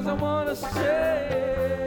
'cause I wanna say,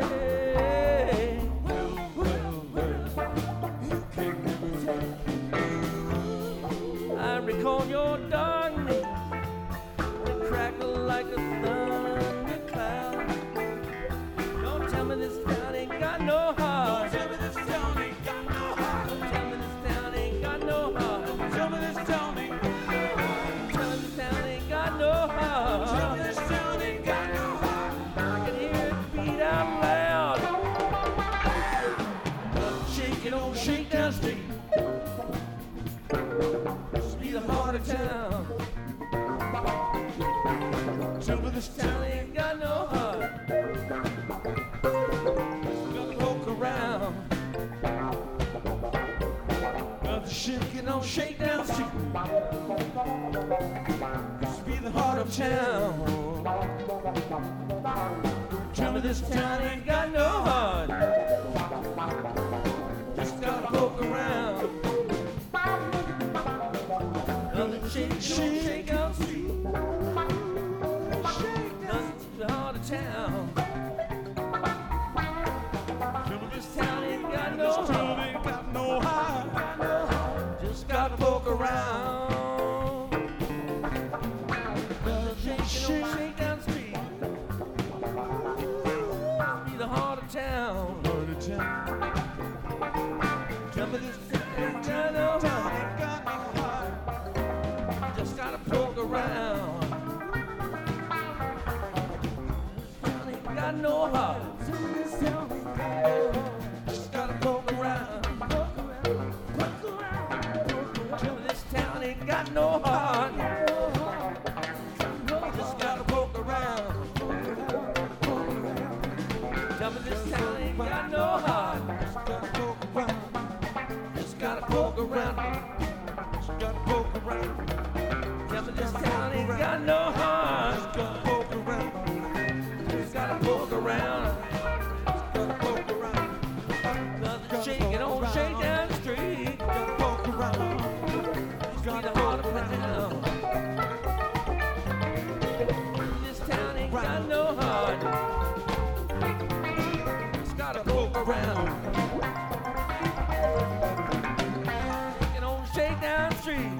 I recall your darkness, it crackled like a thundercloud. Don't tell me this town ain't got no heart. Don't tell me this town ain't got no heart. Don't tell me this town ain't got no heart. Don't tell me this town ain't got no heart. Don't tell me this town ain't got no heart. Don't tell me this town ain't got no heart. I can hear it beat out loud. Shake it on Shakedown Street. Be the heart of town. Tell me this town ain't got no heart. Gonna poke around. Gonna shake it on Shakedown Street. Used to be the heart of town. Tell me this town ain't got no heart. Just gotta poke around. Shake out street. Nothing to the heart of town. This town ain't got no heart. Just gotta poke around. Shake down street. Be the heart of town. Tell me this town ain't got no heart. Just gotta poke around. This town ain't got no heart. Just gotta poke around. Tell me this town ain't got no heart. Just gotta poke around. Tell me this town ain't got no heart. Just gotta poke around. Just gotta poke around. Tell me this town ain't got no heart. Just gotta poke around. Just gotta poke around. Just gotta poke around. Nothing shaking on Shakedown Street. Gotta poke around. Just be the heart of town. This town ain't got no heart. Just gotta poke around. Shaking on Shakedown Street.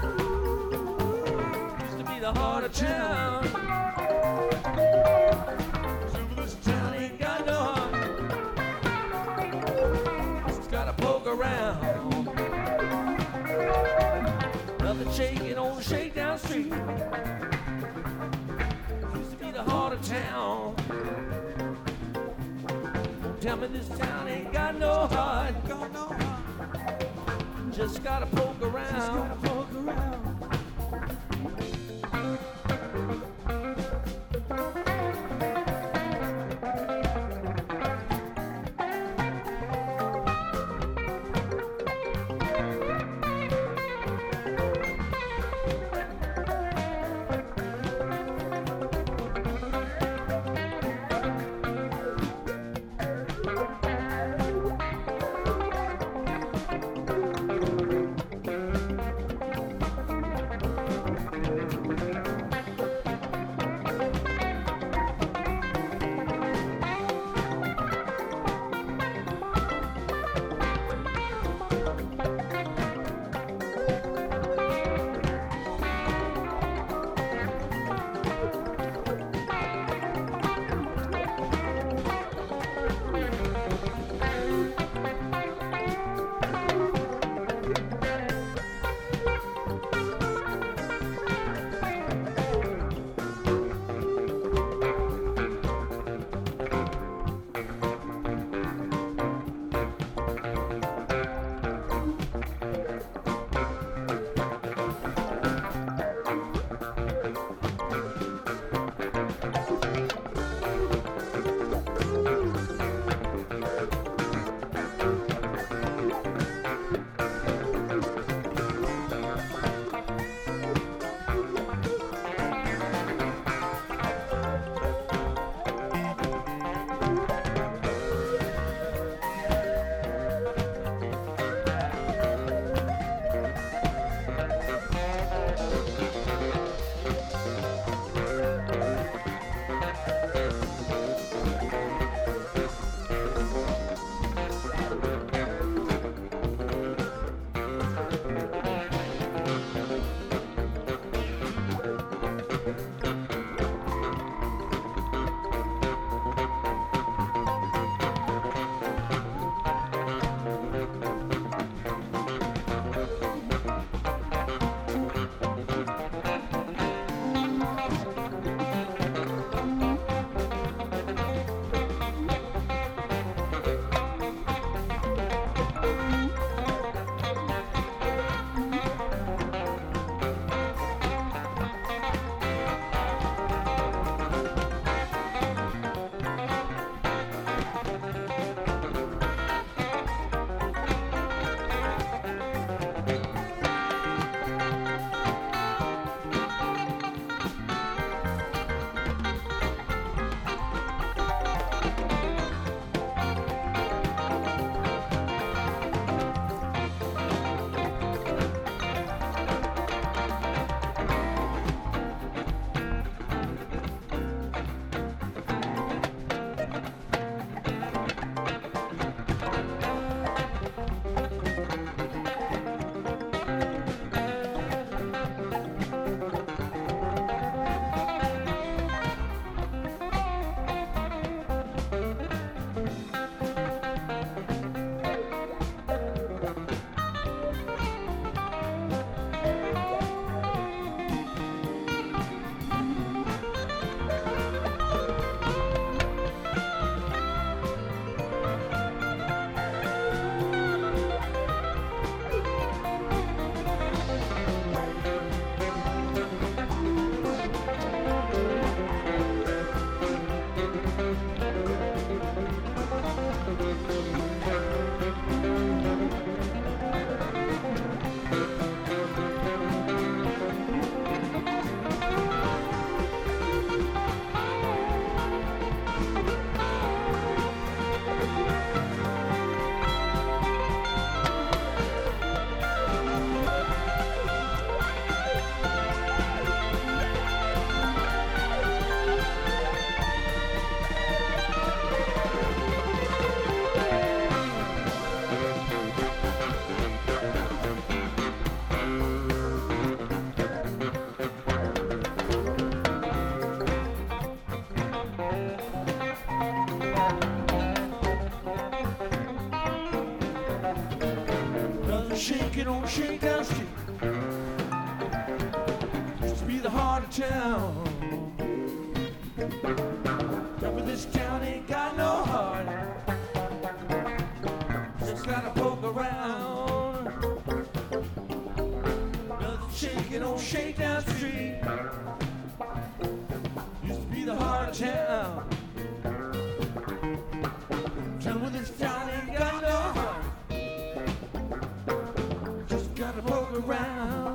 The heart of town. This town ain't got no heart. Just gotta poke around. Nothing shaking on Shakedown Street. Used to be the heart of town. Tell me this town ain't got no heart. Just gotta poke around. Shakedown Street used to be the heart of town. But this town ain't got no heart. Just gotta poke around. Nothing shaking on Shakedown Street. Used to be the heart of town. Tell me this town ain't got no heart. Just gotta poke around.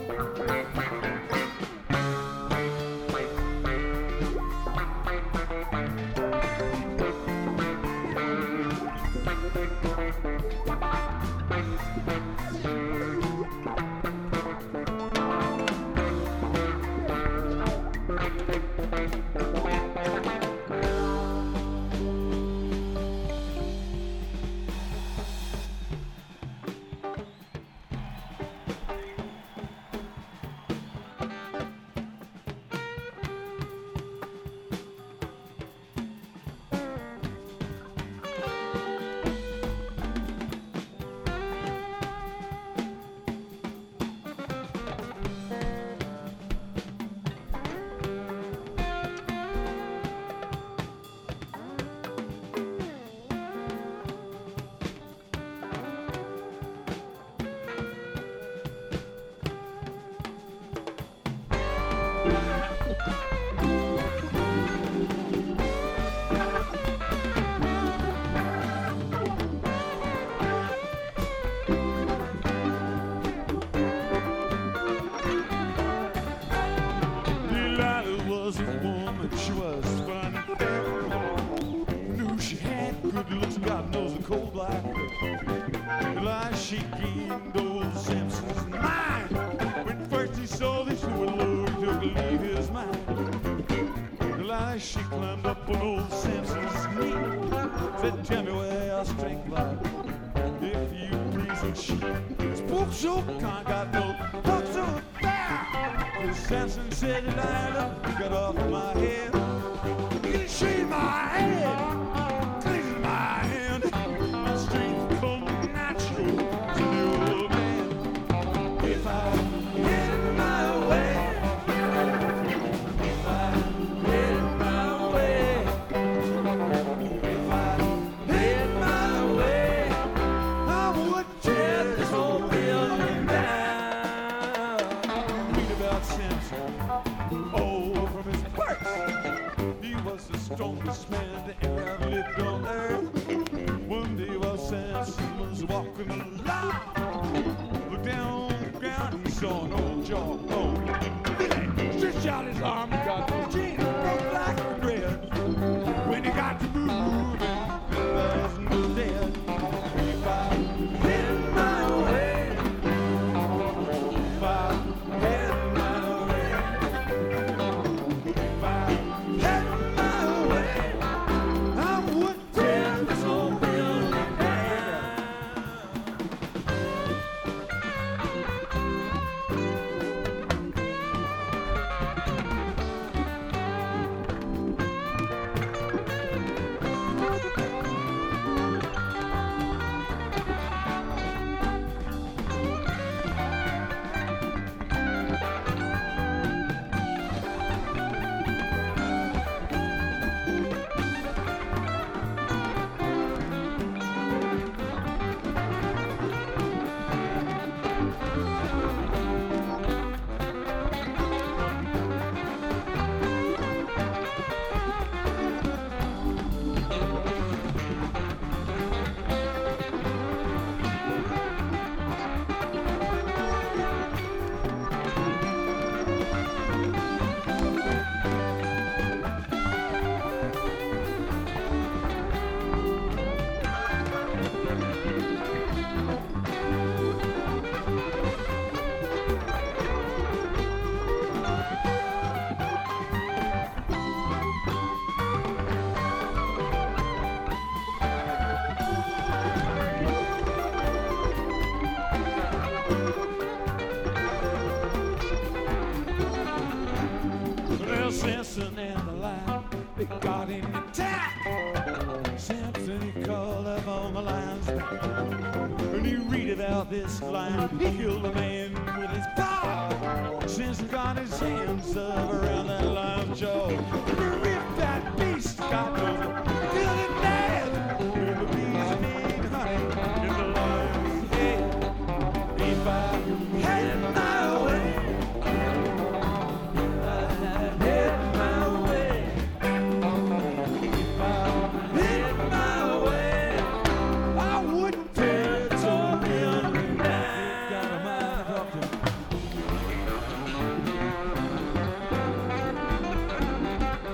Samson said, Delilah, got off my head. You shave my head, clean my hand. My strength come natural to the old man. If I get my way, if I get my way, if I get my way, I would tear this whole building down. Read about Samson. Oh, from his parts, he was the strongest man that ever lived on earth. One day while Samson was walking along, looked down on the ground, he saw an old jawbone. He stretched out his arm and got the jeans broke like a thread. When he got to moving, the person was dead. If I get my way, if I get my way, if I had my way, I would tear this whole building down. Samson and the line, they got in the town. Samson, he called up on the lines, and he read about of this life. He killed a man with his power. Since he got his hands up around that lime jaw. If that beast got over, feel it dead. When the bees need honey in the lion's head. If I had my way, if I had my way, if I had my way, I wouldn't tear it all down. Got a mind to talk to me.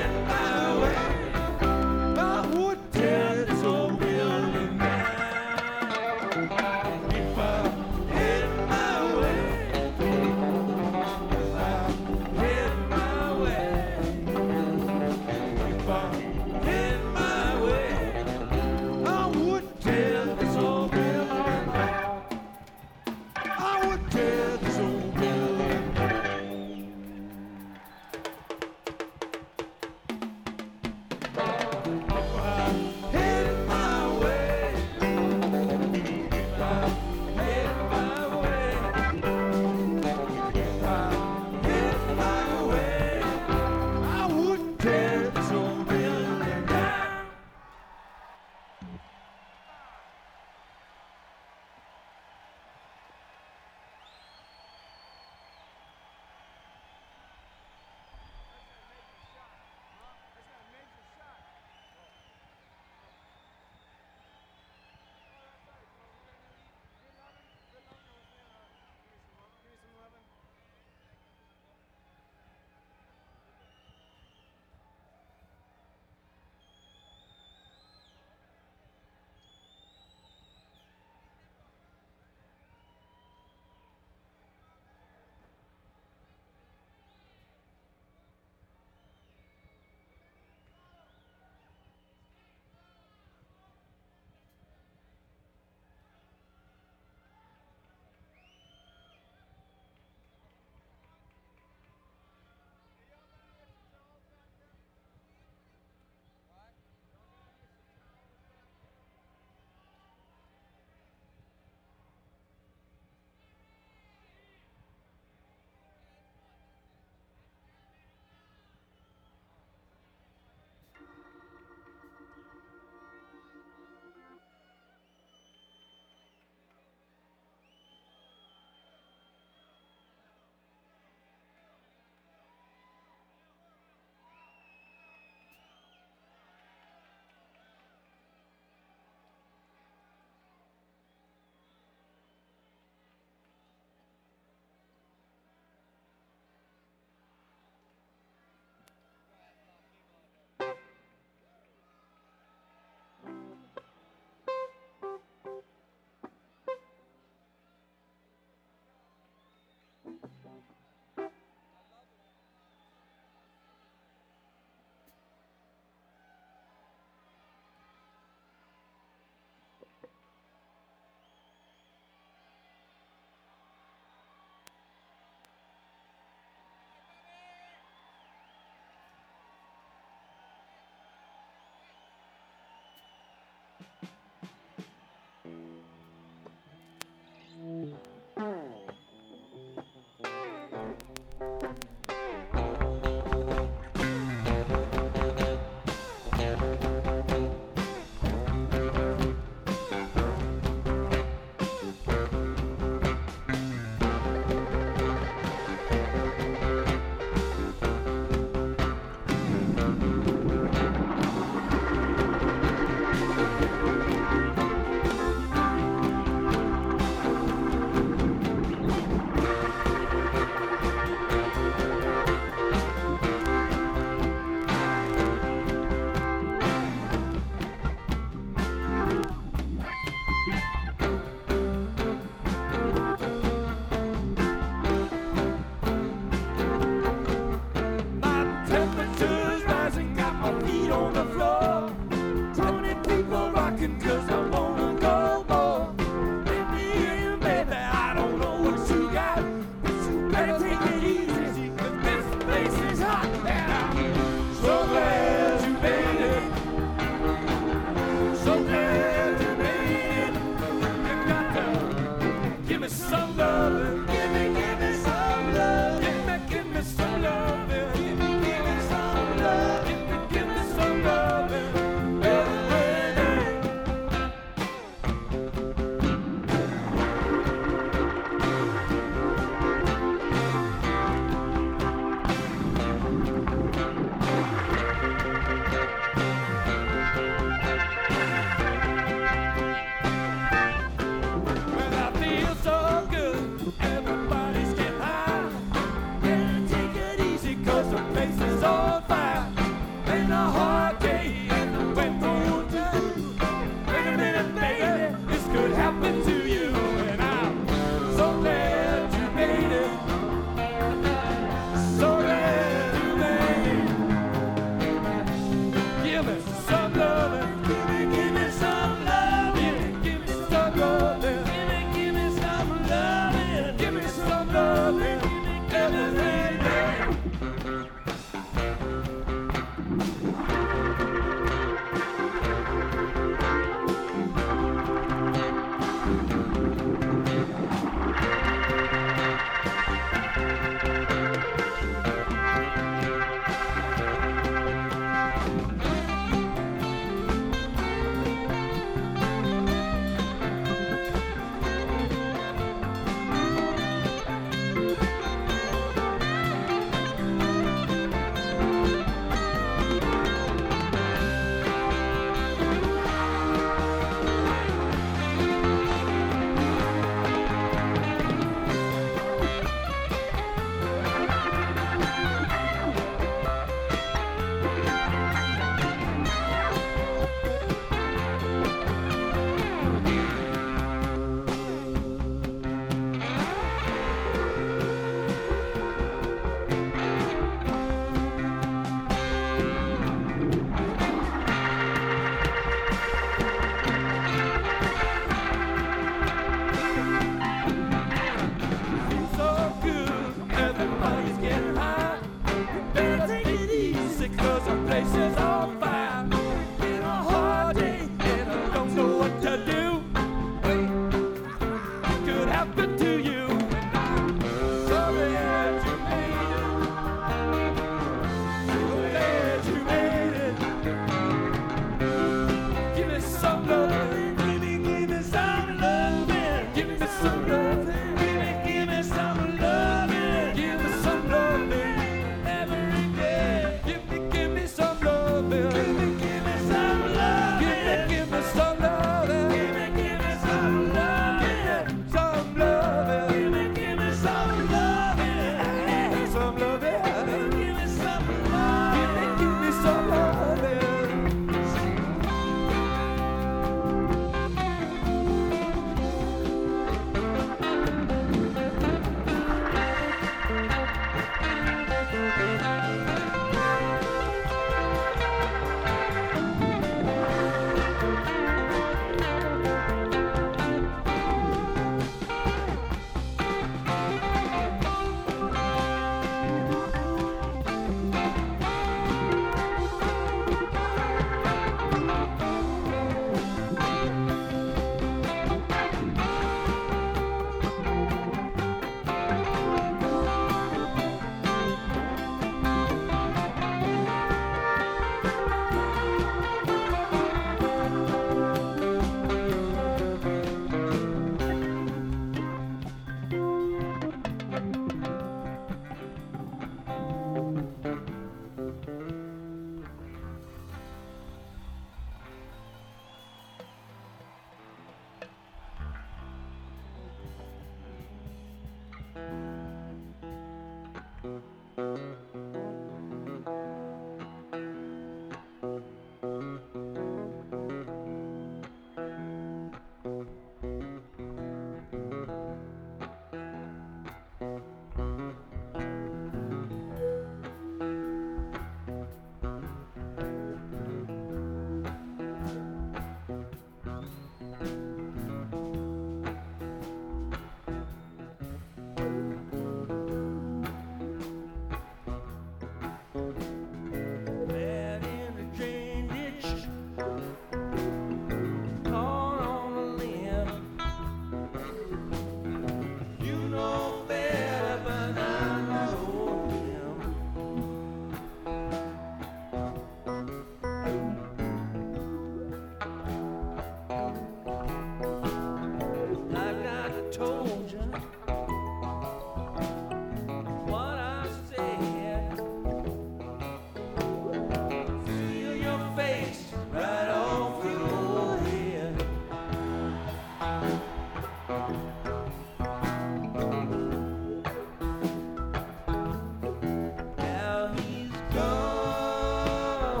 Now he's gone.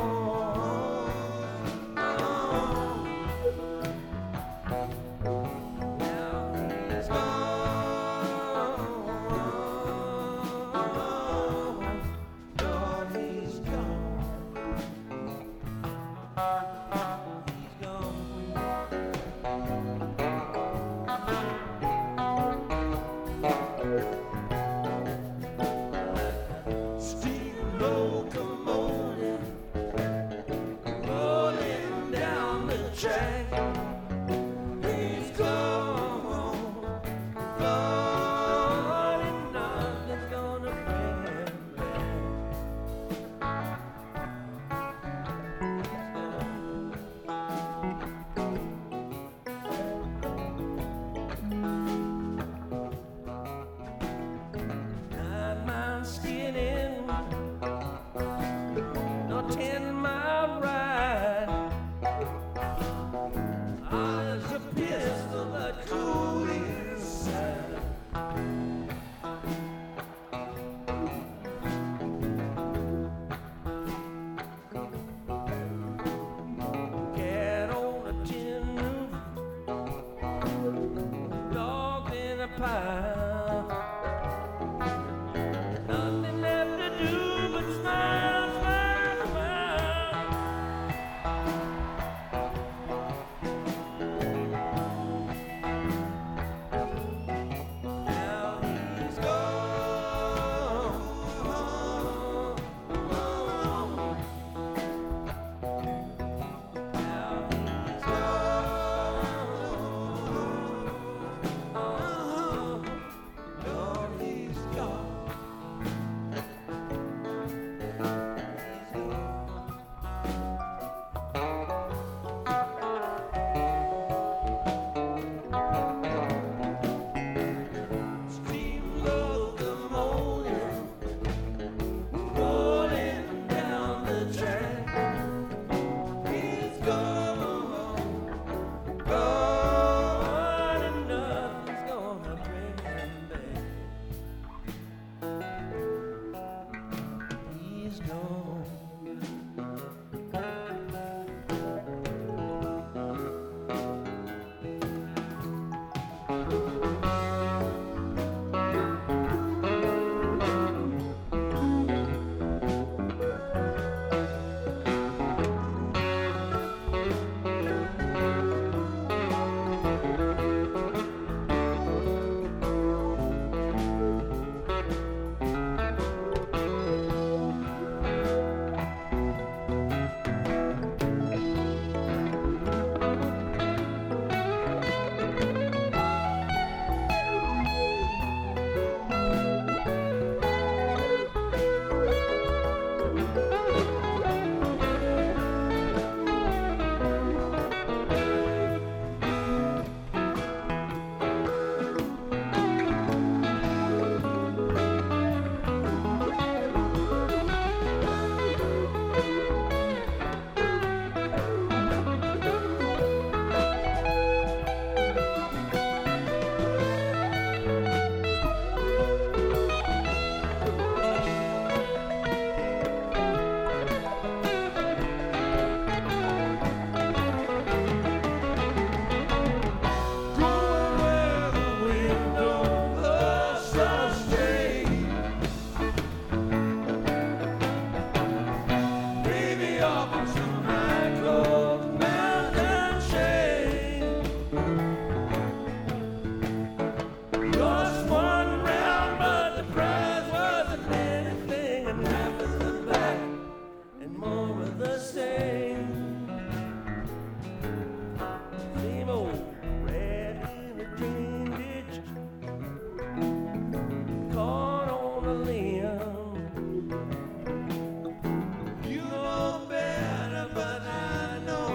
Now he's gone. Lord, he's gone. He's gone. Steam locomotive Rolling down the track. He's gone. Gone, and nothing's gonna bring him back. He's gone. 9 miles skidding, no 10-mile ride. Ah, there's a pistol that cool inside. Cat on a tin roof, dog in a pile. Nothing left to do but smile, smile, smile. Now he's gone. Now he's gone. Lord, he's gone. Steam locomotive rolling down the track. He's gone, gone, and nothing's gonna bring him back. He's gone. going where the wind don't blow so straight. Baby, off in some high cold mountain shade. Lost one round, but the prize wasn't anything, and half of the back and more of the same. Same old rat in a drain ditch, caught on a limb. You know better, but I know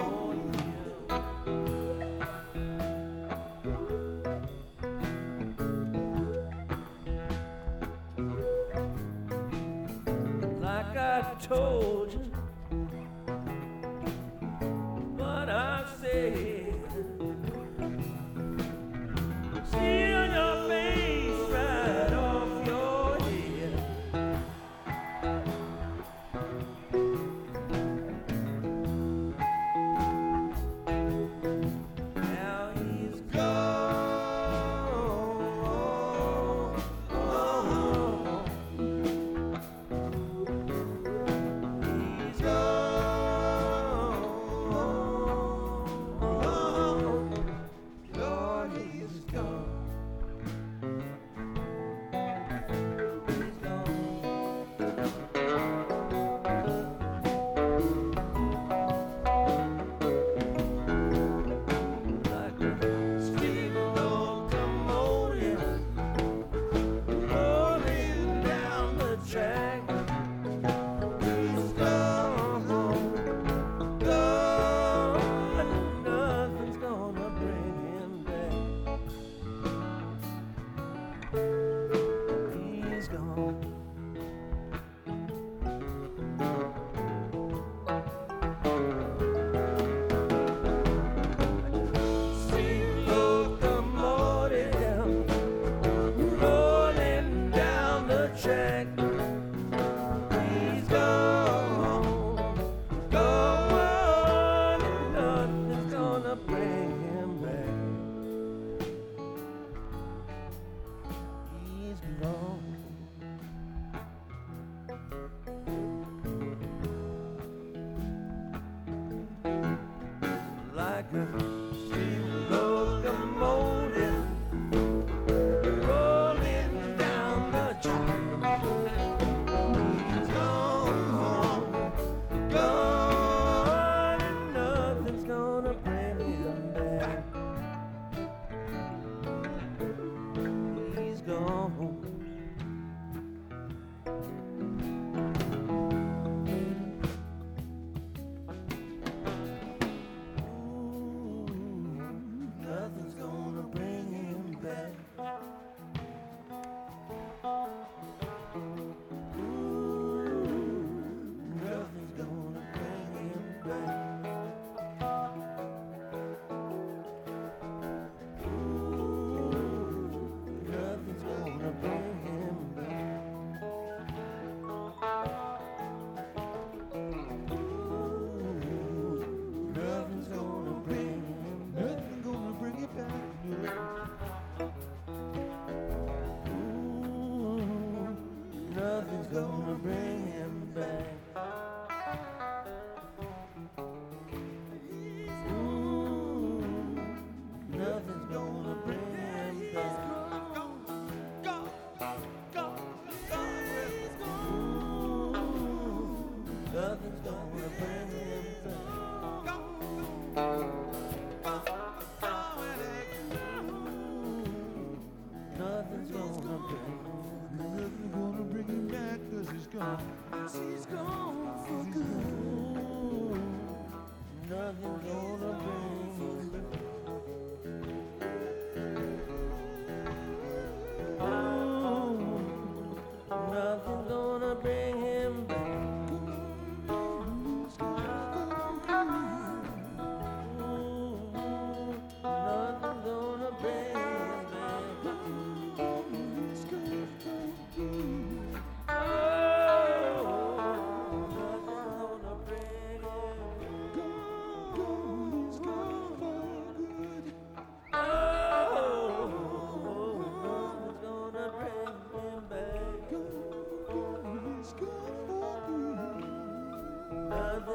Like I told you what I said.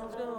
Let's go.